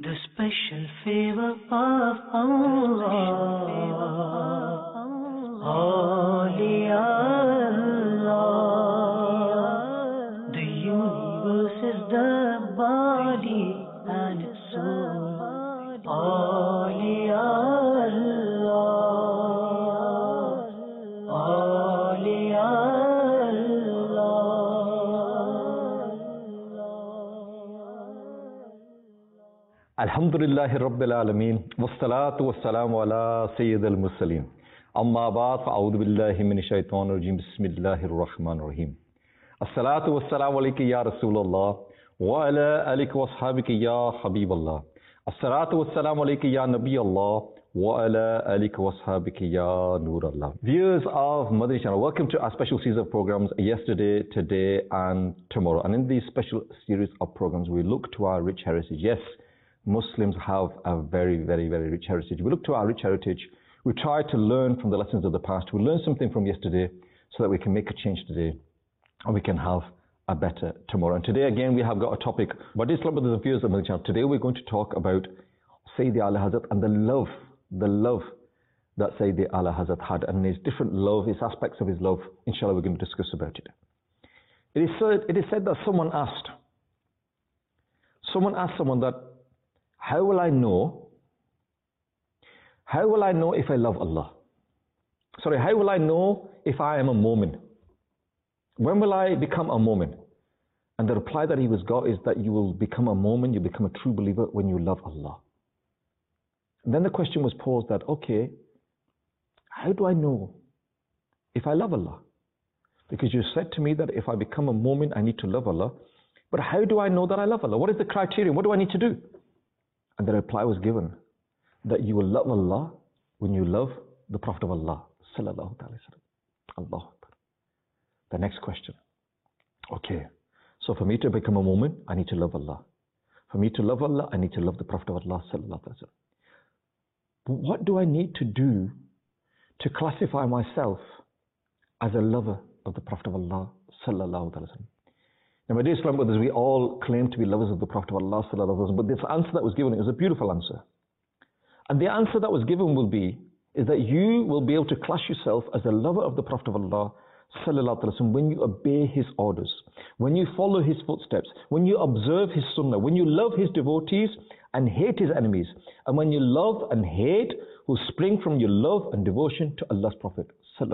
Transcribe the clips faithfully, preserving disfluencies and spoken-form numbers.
The special favor of Allah, Awliya Allah. The universe is the body and its soul. Awliya Allah, Awliya Allah. Alhamdulillahi Rabbil Alameen, wassalatu wassalamu ala Sayyid al-Mursaleen. Amma ba'd, fa'audhu billahi minash shaitanir rajim, bismillahir rahmanir rahim. Assalatu wassalamu alayka ya Rasulullah, wa ala alika wa ashabika ya Habiballah. Assalatu wassalamu alayka ya Nabi Allah, wa ala alika wa ashabika ya Nurallah. Viewers of Madani Channel, welcome to our special series of programs yesterday, today and tomorrow. And in these special series of programs, we look to our rich heritage. Yes, Muslims have a very, very, very rich heritage. We look to our rich heritage. We try to learn from the lessons of the past. We learn something from yesterday so that we can make a change today and we can have a better tomorrow. And today, again, we have got a topic. What is Islam, brothers and viewers of Madani Channel? Today, we're going to talk about Sayyidi Ala Hazrat and the love, the love that Sayyidi Ala Hazrat had and his different love, his aspects of his love. Inshallah, we're going to discuss about it. It is said, it is said that someone asked, someone asked someone that, how will I know, how will I know if I love Allah? Sorry, how will I know if I am a mu'min? When will I become a mu'min? And the reply that he was got is that you will become a mu'min, you become a true believer when you love Allah. And then the question was posed that, okay, how do I know if I love Allah? Because you said to me that if I become a mu'min, I need to love Allah. But how do I know that I love Allah? What is the criterion? What do I need to do? And the reply was given that you will love Allah when you love the Prophet of Allah. Sallallahu Alaihi Wasallam. Allahu Akbar. The next question. Okay, so for me to become a mu'min, I need to love Allah. For me to love Allah, I need to love the Prophet of Allah. Sallallahu Alaihi Wasallam. But what do I need to do to classify myself as a lover of the Prophet of Allah? Sallallahu Alaihi Wasallam. Now, my dear Islam brothers, we all claim to be lovers of the Prophet of Allah, but this answer that was given is a beautiful answer. And the answer that was given will be, is that you will be able to class yourself as a lover of the Prophet of Allah, when you obey his orders, when you follow his footsteps, when you observe his sunnah, when you love his devotees and hate his enemies, and when you love and hate who spring from your love and devotion to Allah's Prophet.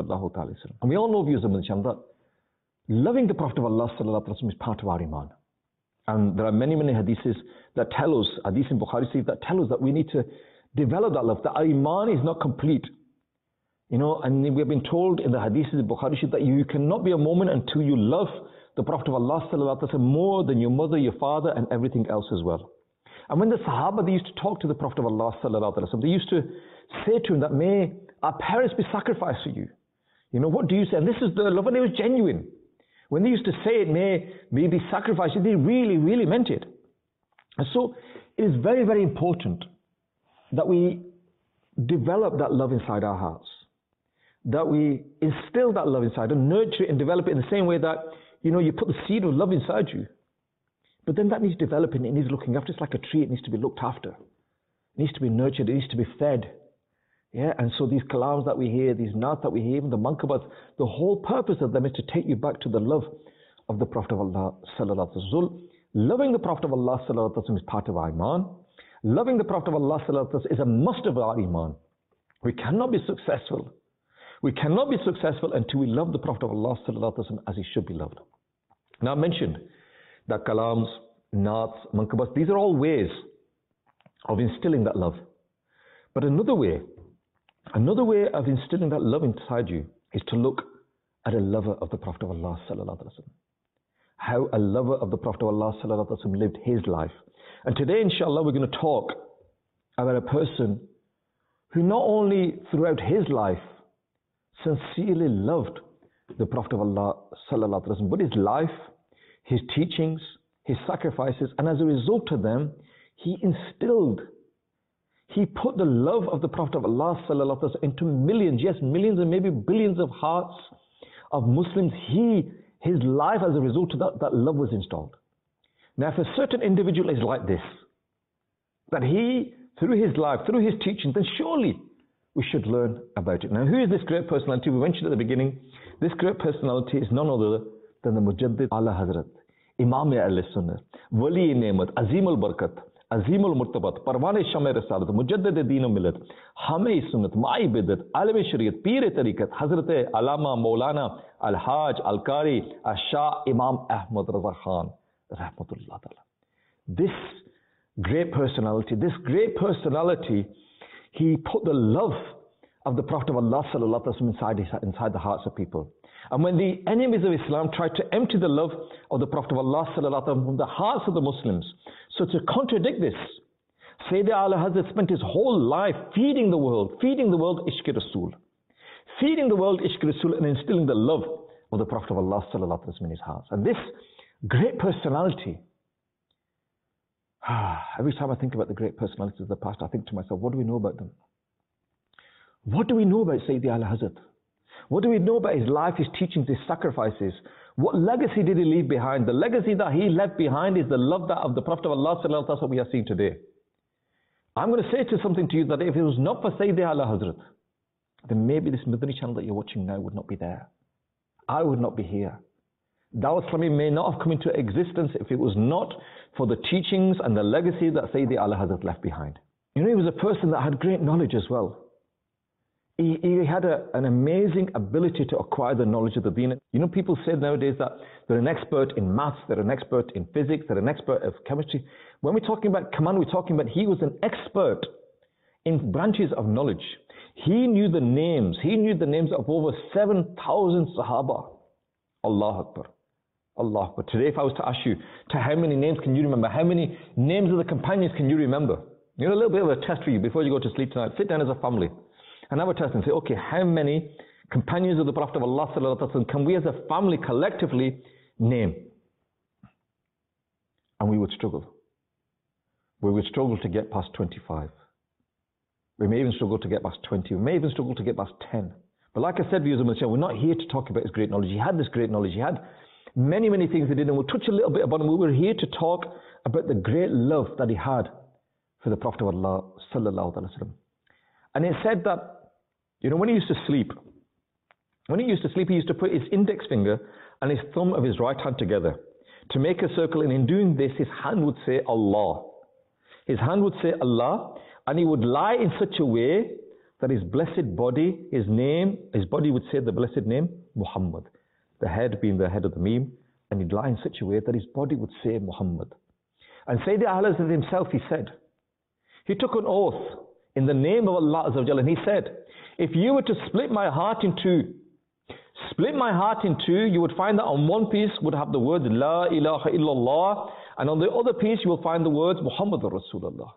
And we all know, viewers of Madani Channel, that loving the Prophet of Allah is part of our iman. And there are many, many hadiths that tell us, hadith in Bukhari that tell us that we need to develop that love, that our iman is not complete. You know, and we have been told in the hadiths in Bukhari that you cannot be a mu'min until you love the Prophet of Allah more than your mother, your father, and everything else as well. And when the Sahaba, they used to talk to the Prophet of Allah, they used to say to him that, may our parents be sacrificed for you. You know, what do you say? And this is the love, and it was genuine. When they used to say it, may we be sacrificed, they really, really meant it. And so it is very, very important that we develop that love inside our hearts, that we instill that love inside and nurture it and develop it in the same way that, you know, you put the seed of love inside you. But then that needs developing, it needs looking after. It's like a tree, it needs to be looked after. It needs to be nurtured, it needs to be fed. Yeah, and so these kalams that we hear, these naat that we hear, even the mankabats, the whole purpose of them is to take you back to the love of the Prophet of Allah sallallahu alaihi wasallam. Loving the Prophet of Allah sallallahu alaihi wasallam is part of our iman. Loving the Prophet of Allah sallallahu alaihi wasallam is a must of our iman. We cannot be successful. We cannot be successful until we love the Prophet of Allah sallallahu alaihi wasallam as he should be loved. Now I mentioned that kalams, naats, mankabats, these are all ways of instilling that love. But another way, Another way of instilling that love inside you is to look at a lover of the Prophet of Allah sallallahu alaihi wasallam. How a lover of the Prophet of Allah sallallahu alaihi wasallam lived his life. And today, inshallah, we're going to talk about a person who not only throughout his life sincerely loved the Prophet of Allah sallallahu alaihi wasallam, but his life, his teachings, his sacrifices, and as a result of them, he instilled He put the love of the Prophet of Allah sallallahu alaihi wasallam into millions, yes, millions and maybe billions of hearts of Muslims. He, his life as a result of that, that love was installed. Now, if a certain individual is like this, that he, through his life, through his teaching, then surely we should learn about it. Now, who is this great personality? We mentioned at the beginning, this great personality is none other than the Mujaddid Ala Hazrat, Imam Ahl-Sunnah, Wali Nemat, Azim al-Barkat, Azim al-Murtabat, Parwan Sham-e Risalat, Mujaddid Deen al-Millat, Hame Sunnat, Ma'i Bidat, Alim Shariat, Pir Tariqat, Hazrat Alama Maulana Al-Haj Al-Qari Al-Shah Imam Ahmad Raza Khan, Rahmatullah Ta'ala. This great personality, this great personality, he put the love of the Prophet of Allah Sallallahu Alaihi Wasallam inside, inside the hearts of people. And when the enemies of Islam tried to empty the love of the Prophet of Allah Sallallahu Alaihi Wasallam from the hearts of the Muslims, so to contradict this, Sayyidina Ala Hazrat spent his whole life feeding the world, feeding the world Ishq Rasul, feeding the world Ishq Rasul and instilling the love of the Prophet of Allah Sallallahu Alaihi Wasallam in his hearts. And this great personality, every time I think about the great personalities of the past, I think to myself, what do we know about them? What do we know about Sayyidi Ala Hazrat? What do we know about his life, his teachings, his sacrifices? What legacy did he leave behind? The legacy that he left behind is the love that of the Prophet of Allah Sallallahu Alaihi Wasallam. That's what we are seeing today. I'm going to say to something to you that if it was not for Sayyidi Ala Hazrat, then maybe this Madani channel that you're watching now would not be there. I would not be here. Dawah Islami may not have come into existence if it was not for the teachings and the legacy that Sayyidi Ala Hazrat left behind. You know, he was a person that had great knowledge as well. He, he had a, an amazing ability to acquire the knowledge of the deen. You know, people say nowadays that they're an expert in maths, they're an expert in physics, they're an expert of chemistry. When we're talking about Kaman, we're talking about he was an expert in branches of knowledge. He knew the names, he knew the names of over seven thousand Sahaba. Allah Akbar. Allah Akbar. Today, if I was to ask you, to how many names can you remember? How many names of the companions can you remember? You know, a little bit of a test for you before you go to sleep tonight. Sit down as a family and have a test and say, okay, how many companions of the Prophet of Allah Sallallahu Alaihi Wasallam can we as a family collectively name? And we would struggle. We would struggle to get past twenty-five. We may even struggle to get past twenty. We may even struggle to get past ten. But like I said, we're not here to talk about his great knowledge. He had this great knowledge. He had many, many things he did, and we'll touch a little bit about him. We were here to talk about the great love that he had for the Prophet of Allah Sallallahu Alaihi Wasallam. And it said that, you know, when he used to sleep, when he used to sleep, he used to put his index finger and his thumb of his right hand together to make a circle, and in doing this, his hand would say Allah. His hand would say Allah, and he would lie in such a way that his blessed body, his name, his body would say the blessed name, Muhammad. The head being the head of the meme, and he'd lie in such a way that his body would say Muhammad. And Sayyidi Ahl himself, he said, he took an oath in the name of Allah Azza wa Jalla, and he said, if you were to split my heart in two, split my heart in two, you would find that on one piece would have the words La ilaha illallah, and on the other piece you will find the words Muhammadur Rasulullah.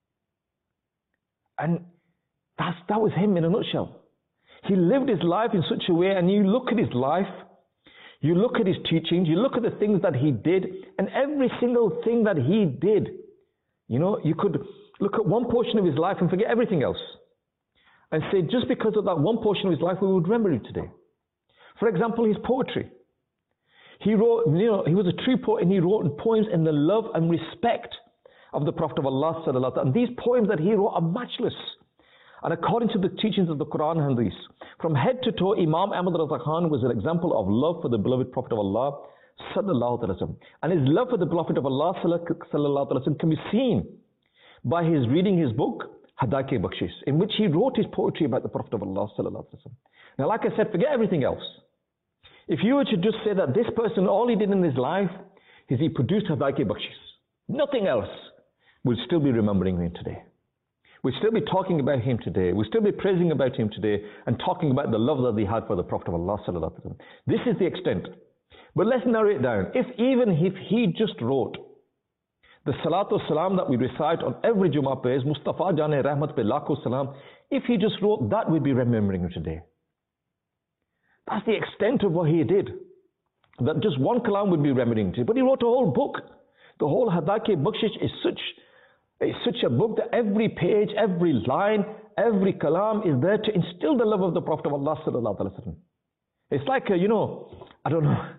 And that's, that was him in a nutshell. He lived his life in such a way, and you look at his life, you look at his teachings, you look at the things that he did, and every single thing that he did, you know, you could look at one portion of his life and forget everything else. And say, just because of that one portion of his life, we would remember him today. For example, his poetry. He wrote, you know, he was a true poet, and he wrote poems in the love and respect of the Prophet of Allah Sallallahu Alaihi Wasallam. And these poems that he wrote are matchless. And according to the teachings of the Quran and Hadith, from head to toe, Imam Ahmad Raza Khan was an example of love for the beloved Prophet of Allah Sallallahu Alaihi Wasallam. And his love for the Prophet of Allah Sallallahu Alaihi Wasallam can be seen by his reading his book, Hadake Bakshish, in which he wrote his poetry about the Prophet of Allah Sallallahu Alaihi Wasallam. Now, like I said, forget everything else. If you were to just say that this person, all he did in his life is he produced Hadake Bakshish, nothing else, we'll still be remembering him today. We'll still be talking about him today. We'll still be praising about him today and talking about the love that he had for the Prophet of Allah Sallallahu Alaihi Wasallam. This is the extent. But let's narrow it down. If even if he just wrote the Salatu Salam that we recite on every Jummah praise, Mustafa Jane Rahmat Pe Lakho Salam, if he just wrote that, we'd be remembering him today. That's the extent of what he did. That just one kalam would be remembering today. But he wrote a whole book. The whole Hadake Bakshish is such It's such a book that every page, every line, every kalam is there to instill the love of the Prophet of Allah Sallallahu Alaihi Wasallam. It's like, a, you know, I don't know,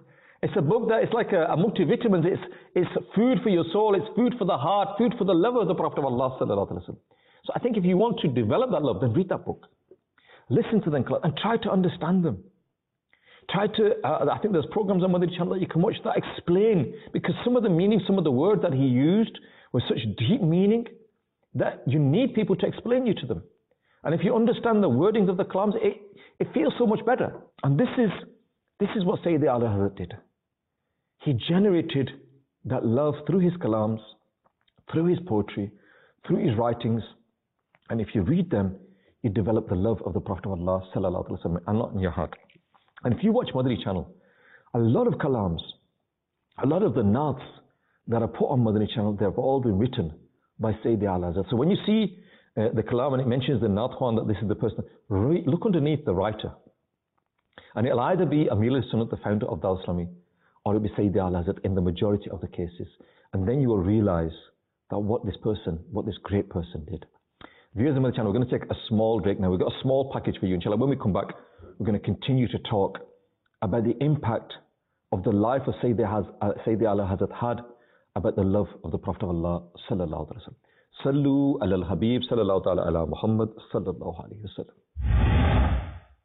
It's a book that is like a, a multivitamin. It's, it's food for your soul. It's food for the heart, food for the love of the Prophet of Allah sallallahu alaihi wasallam. So I think if you want to develop that love, then read that book. Listen to them and try to understand them. Try to, uh, I think there's programs on Madani channel that you can watch that explain, because some of the meaning, some of the words that he used were such deep meaning that you need people to explain you to them. And if you understand the wordings of the kalams, it, it feels so much better. And this is, this is what Sayyidi Ala Hazrat did. He generated that love through his kalams, through his poetry, through his writings. And if you read them, you develop the love of the Prophet of Allah sallallahu alaihi wasallam and not in your heart. And if you watch Madani channel, a lot of kalams, a lot of the naats that are put on Madani channel, they have all been written by Sayyidi Ala Hazrat. So when you see uh, the kalam and it mentions the naat Khan, that this is the person, read, look underneath the writer. And it'll either be Amir al-Sunnat, the founder of Dawah Islami, or it'll be Sayyidi Ala Hazrat in the majority of the cases. And then you will realize that what this person, what this great person did. Viewers of the channel, we're going to take a small break now. We've got a small package for you, inshallah. When we come back, we're going to continue to talk about the impact of the life of Sayyidi, Haz, uh, Sayyidi Ala Hazrat had about the love of the Prophet of Allah sallallahu alaihi wasallam. Sallu ala al-Habib sallallahu ta'ala ala Muhammad sallallahu alaihi wasallam.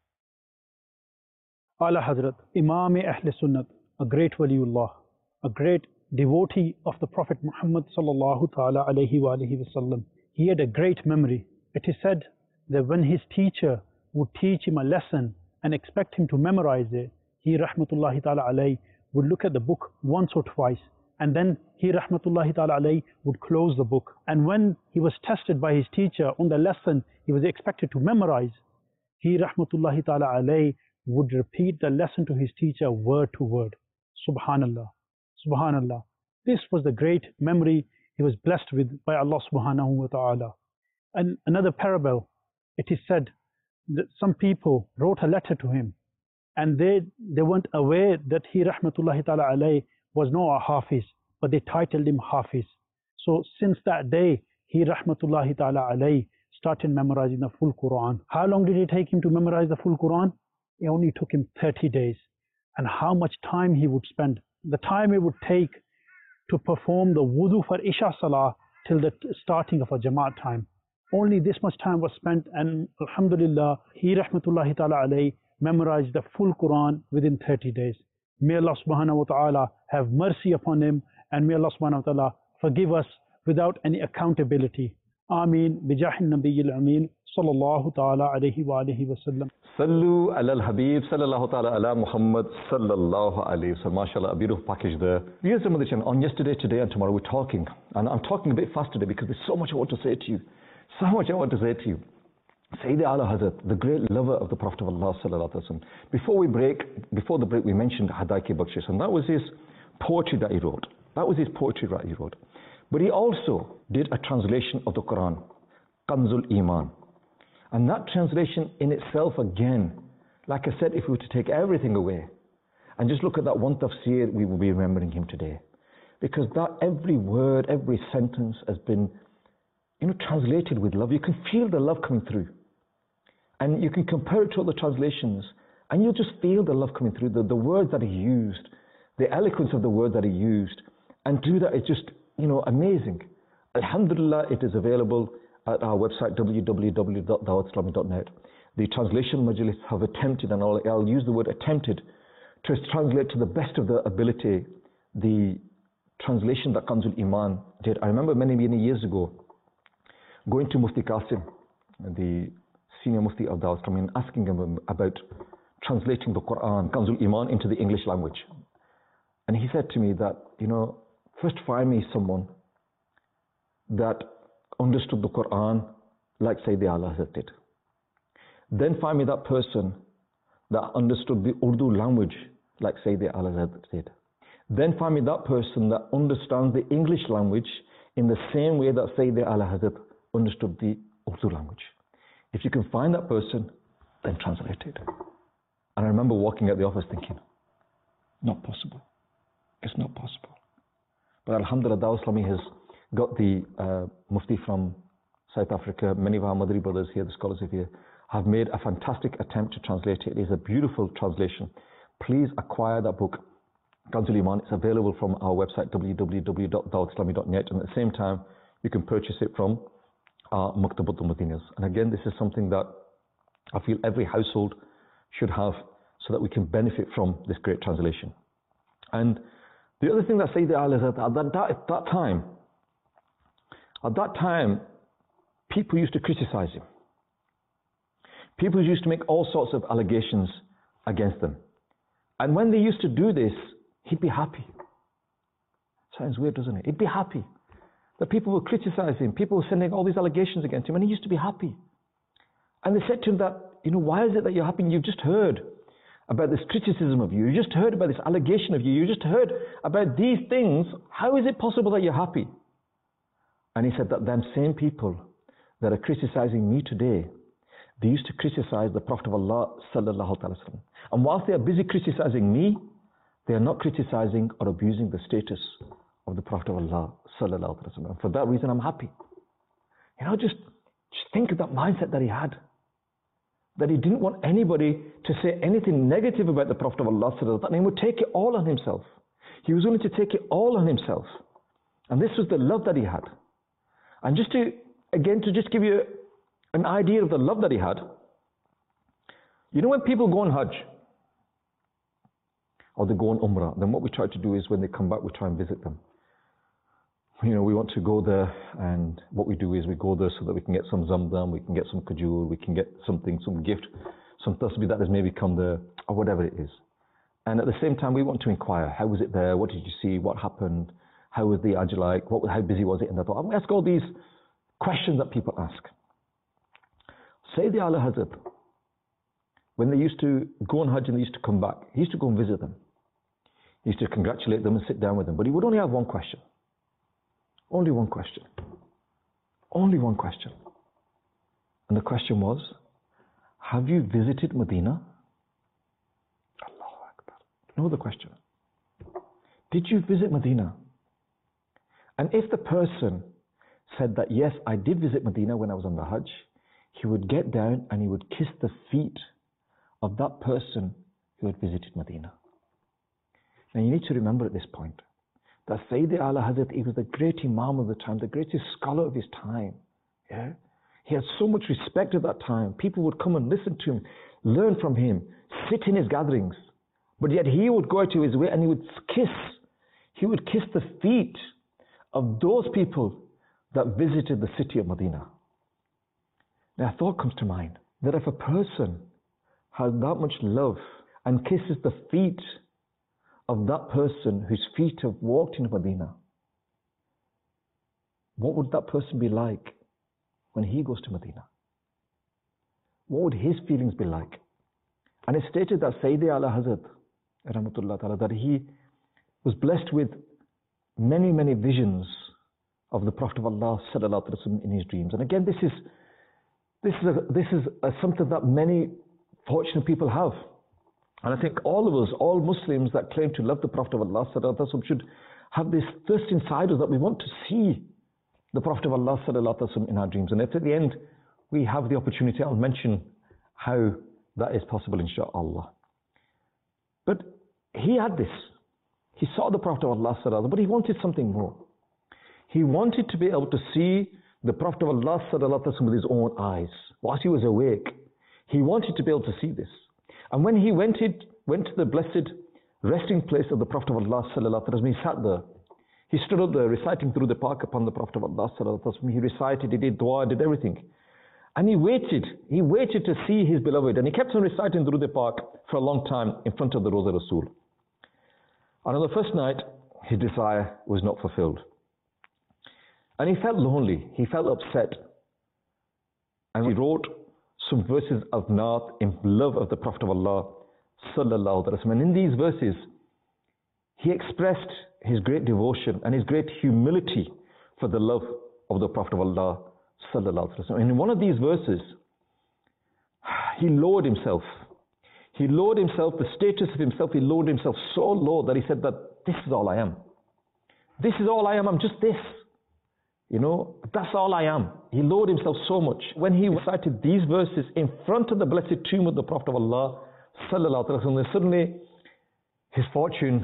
Ala Hazrat, Imam Ahl Sunnat, a great waliullah, a great devotee of the Prophet Muhammad sallallahu ta'ala alaihi wa alihi wasallam. He had a great memory. It is said that when his teacher would teach him a lesson and expect him to memorize it, he rahmatullahi ta'ala alayhi would look at the book once or twice, and then he rahmatullahi ta'ala alayhi would close the book. And when he was tested by his teacher on the lesson he was expected to memorize, he rahmatullahi ta'ala alayhi would repeat the lesson to his teacher word to word. Subhanallah, Subhanallah. This was the great memory he was blessed with by Allah subhanahu wa ta'ala. And another parable, it is said that some people wrote a letter to him, and they they weren't aware that he rahmatullahi ta'ala alayhi was not a Hafiz, but they titled him Hafiz. So since that day, he rahmatullahi ta'ala alayhi started memorizing the full Quran. How long did it take him to memorize the full Quran? It only took him thirty days. And how much time he would spend? The time it would take to perform the wudu for Isha Salah till the starting of a Jamaat time. Only this much time was spent, and alhamdulillah, he rahmatullahi ta'ala alayhi memorized the full Quran within thirty days. May Allah subhanahu wa ta'ala have mercy upon him, and may Allah subhanahu wa ta'ala forgive us without any accountability. Ameen. Bijahi Nabiyil Ameen. Sallallahu ta'ala alayhi wa alihi wa sallam. Sallu ala al-Habib sallallahu ta'ala ala Muhammad sallallahu alayhi wa sallam. MashaAllah, a beautiful package there. Viewers of the channel, on yesterday, today and tomorrow we're talking. And I'm talking a bit fast today because there's so much I want to say to you. So much I want to say to you. Sayyidi Ala Hazrat, the great lover of the Prophet of Allah sallallahu alaihi wasallam. Before we break, before the break, we mentioned Hadaki Bakshish, and that was his poetry that he wrote. That was his poetry that he wrote. But he also did a translation of the Quran, Kanzul Iman. And that translation in itself, again, like I said, if we were to take everything away and just look at that one tafsir, we will be remembering him today. Because that every word, every sentence has been, you know, translated with love. You can feel the love coming through. And you can compare it to other translations, and you'll just feel the love coming through, the, the words that he used, the eloquence of the word that he used. And through that, it's just, you know, amazing. Alhamdulillah, it is available at our website, w w w dot dawat islami dot net. The translation majlis have attempted, and I'll, I'll use the word attempted, to translate to the best of their ability the translation that Kanzul Iman did. I remember many, many years ago, going to Mufti Qasim, the senior Mufti of Dawah Islami, and asking him about translating the Quran, Kanzul Iman, into the English language. And he said to me that, you know, first find me someone that understood the Quran like Sayyidi Ala Hazrat did. Then find me that person that understood the Urdu language like Sayyidi Ala Hazrat did. Then find me that person that understands the English language in the same way that Sayyidi Ala Hazrat understood the Urdu language. If you can find that person, then translate it. And I remember walking out the office thinking, not possible. It's not possible. But Alhamdulillah, Dawah Islami has got the uh, Mufti from South Africa. Many of our Madri brothers here, the scholars of here, have made a fantastic attempt to translate it. It is a beautiful translation. Please acquire that book, Kanzul Iman. It's available from our website, w w w dot dawat islami dot net, and at the same time, you can purchase it from our Maktabat al-Madinas. And again, this is something that I feel every household should have so that we can benefit from this great translation. And the other thing that Sayyidi Ali said, at that, at that time, at that time, people used to criticize him. People used to make all sorts of allegations against them. And when they used to do this, he'd be happy. Sounds weird, doesn't it? He'd be happy that people were criticizing him, people were sending all these allegations against him, and he used to be happy. And they said to him that, you know, why is it that you're happy? You've just heard about this criticism of you. You just heard about this allegation of you. You just heard about these things. How is it possible that you're happy? And he said that them same people that are criticizing me today, they used to criticize the Prophet of Allah sallallahu alaihi wasallam. And whilst they are busy criticizing me, they are not criticizing or abusing the status of the Prophet of Allah sallallahu alaihi wasallam. And for that reason, I'm happy. You know, just, just think of that mindset that he had. That he didn't want anybody to say anything negative about the Prophet of Allah sallallahu alaihi wasallam. He would take it all on himself. He was willing to take it all on himself. And this was the love that he had. And just to, again, to just give you an idea of the love that he had, you know when people go on Hajj, or they go on Umrah, then what we try to do is when they come back, we try and visit them. You know, we want to go there, and what we do is we go there so that we can get some zamzam, we can get some kajur, we can get something, some gift, some tasbih that has maybe come there, or whatever it is. And at the same time, we want to inquire, how was it there, what did you see, what happened, how was the Hajj like, what, how busy was it in the Torah? We ask all these questions that people ask. Sayyidi Ali Hazrat, when they used to go on Hajj and they used to come back, he used to go and visit them. He used to congratulate them and sit down with them, but he would only have one question. Only one question. Only one question. And the question was, have you visited Medina? Allahu Akbar. You know the question. Did you visit Medina? And if the person said that, yes, I did visit Medina when I was on the Hajj, he would get down and he would kiss the feet of that person who had visited Medina. Now you need to remember at this point, that Sayyidi Ali Hazrat, he was the great Imam of the time, the greatest scholar of his time. Yeah? He had so much respect at that time. People would come and listen to him, learn from him, sit in his gatherings. But yet he would go out of his way and he would kiss, he would kiss the feet of those people that visited the city of Medina. Now a thought comes to mind, that if a person has that much love and kisses the feet of that person whose feet have walked into Medina, what would that person be like when he goes to Medina? What would his feelings be like? And it's stated that Sayyidi Ali Hazrat, rahmatullah ta'ala, that he was blessed with many, many visions of the Prophet of Allah sallallahu alaihi wasallam in his dreams. And again, this is this is a, this is a, something that many fortunate people have. And I think all of us, all Muslims that claim to love the Prophet of Allah sallallahu alaihi wasallam should have this thirst inside us that we want to see the Prophet of Allah sallallahu alaihi wasallam in our dreams. And if at the end we have the opportunity, I'll mention how that is possible, inshaAllah. But he had this. He saw the Prophet of Allah sallallahu alaihi wasallam, but he wanted something more. He wanted to be able to see the Prophet of Allah sallallahu alaihi wasallam with his own eyes. Whilst he was awake, he wanted to be able to see this. And when he went, it, went to the blessed resting place of the Prophet of Allah sallallahu alaihi wasallam, he sat there. He stood up there reciting through the park upon the Prophet of Allah sallallahu alaihi wasallam. He recited, he did dua, did everything. And he waited, he waited to see his beloved. And he kept on reciting through the park for a long time in front of the Roza Rasul. And on the first night, his desire was not fulfilled. And he felt lonely, he felt upset. And he wrote some verses of Naat in love of the Prophet of Allah sallallahu alaihi wasallam. And in these verses, he expressed his great devotion and his great humility for the love of the Prophet of Allah sallallahu alaihi wasallam. And in one of these verses, he lowered himself. He lowered himself, the status of himself, he lowered himself so low that he said that this is all I am. This is all I am, I'm just this. You know, that's all I am. He lowered himself so much. When he recited these verses in front of the blessed tomb of the Prophet of Allah sallallahu alaihi wasallam, suddenly his fortune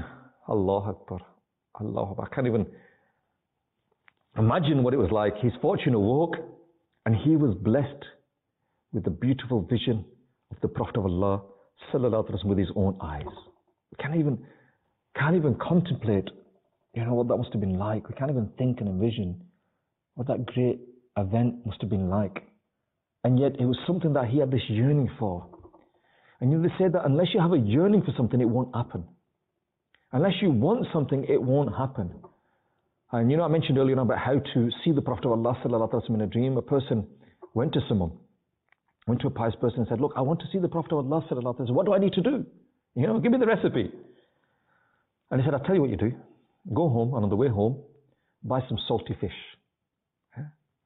Allah Akbar. Allah Akbar. I can't even imagine what it was like. His fortune awoke and he was blessed with the beautiful vision of the Prophet of Allah sallallahu alaihi wasallam with his own eyes. We can't even, can't even contemplate, you know, what that must have been like. We can't even think and envision what that great event must have been like. And yet it was something that he had this yearning for. And you know, they say that unless you have a yearning for something, it won't happen. Unless you want something, it won't happen. And you know, I mentioned earlier about how to see the Prophet of Allah sallallahu alaihi wasallam in a dream. A person went to someone, went to a pious person and said, look, I want to see the Prophet of Allah sallallahu alaihi wasallam. What do I need to do? You know, give me the recipe. And he said, I'll tell you what you do. Go home, and on the way home, buy some salty fish. Yeah?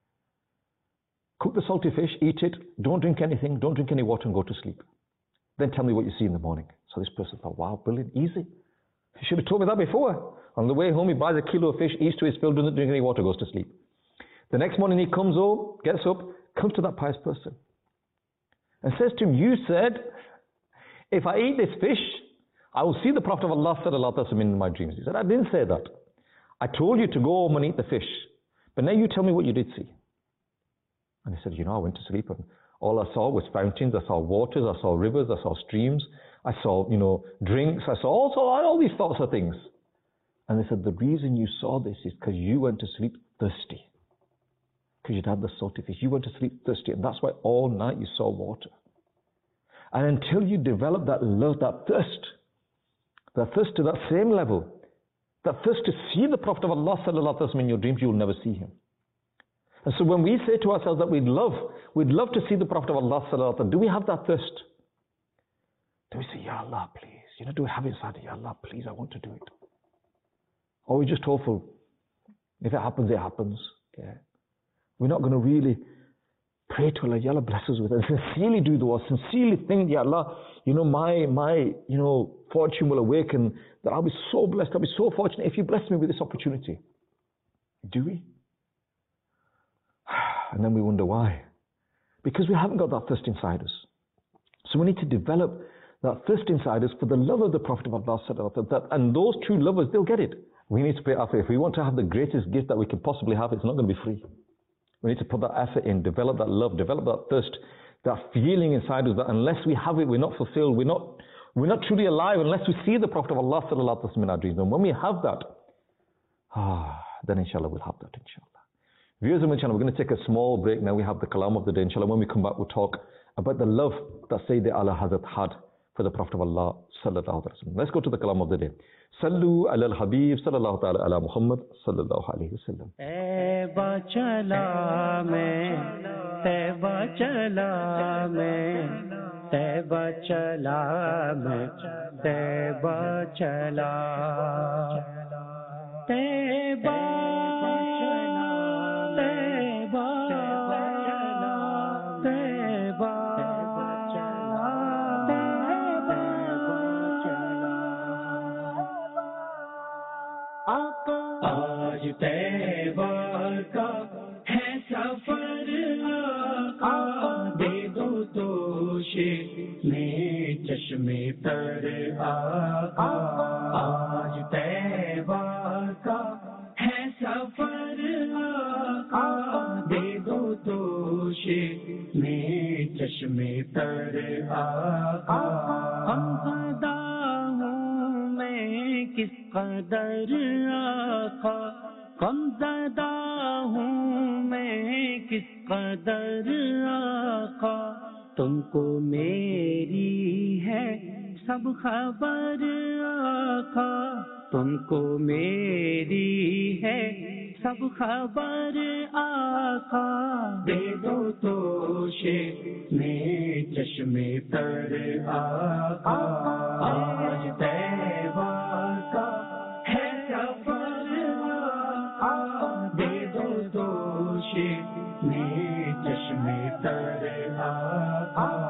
Cook the salty fish, eat it, don't drink anything, don't drink any water, and go to sleep. Then tell me what you see in the morning. So this person thought, wow, brilliant, easy. He should have told me that before. On the way home, he buys a kilo of fish, eats to his fill, doesn't drink any water, goes to sleep. The next morning he comes home, gets up, comes to that pious person and says to him, you said, if I eat this fish, I will see the Prophet of Allah sallallahu alaihi wasallam in my dreams. He said, I didn't say that. I told you to go home and eat the fish. But now you tell me what you did see. And he said, you know, I went to sleep and all I saw was fountains, I saw waters, I saw rivers, I saw streams, I saw, you know, drinks, I saw all, all these sorts of things. And they said, the reason you saw this is because you went to sleep thirsty. Because you'd had the salty fish. You went to sleep thirsty, and that's why all night you saw water. And until you develop that love, that thirst, that thirst to that same level, that thirst to see the Prophet of Allah sallallahu alaihi wasallam in your dreams, you will never see him. And so when we say to ourselves that we'd love, we'd love to see the Prophet of Allah sallallahu alaihi wasallam, do we have that thirst? Do we say, Ya Allah, please? You know, do we have inside it, Ya Allah, please, I want to do it? Or we're just hopeful. If it happens, it happens. Yeah. We're not going to really pray to Allah, Ya Allah bless us with it, sincerely do dua, sincerely think, Ya Allah, you know, my, my, you know, fortune will awaken, that I'll be so blessed, I'll be so fortunate if you bless me with this opportunity. Do we? And then we wonder why. Because we haven't got that thirst inside us. So we need to develop that thirst inside us for the love of the Prophet of Allah sallallahu alaihi wasallam, and those true lovers, they'll get it. We need to put effort. If we want to have the greatest gift that we can possibly have, it's not going to be free. We need to put that effort in, develop that love, develop that thirst, that feeling inside us that unless we have it, we're not fulfilled, we're not, we're not truly alive unless we see the Prophet of Allah sallallahu alaihi wasallam in our dreams. And when we have that, ah, then inshallah we'll have that, inshallah. Viewers of my channel, we're going to take a small break now. We have the kalam of the day, inshallah. When we come back, we'll talk about the love that Sayyidi Ala Hazrat had for the Prophet of Allah sallallahu alaihi wasallam. Let's go to the kalam of the day. Sallu ala al-Habib sallallahu ta'ala ala Muhammad sallallahu alaihi wasallam. Taiba chala main, Taiba chala main, Taiba chala main, Taiba chala, Taiba. आज तैबा का है सफर आका, दे दो तोशे में चश्मे तर आका। आज तैबा का है सफर आका, दे दो तोशे में चश्मे तर आका। हम ज़िंदा हूँ मैं किस कदर आका, गमज़दा हूँ मैं किस कदर आका, तुमको मेरी है सब खबर आका, तुमको मेरी है सब खबर आका। दे दो तोशे में चश्मे तर आका। आज तैबा का है सफर आका, दे दो तोशे में चश्मे तर आका।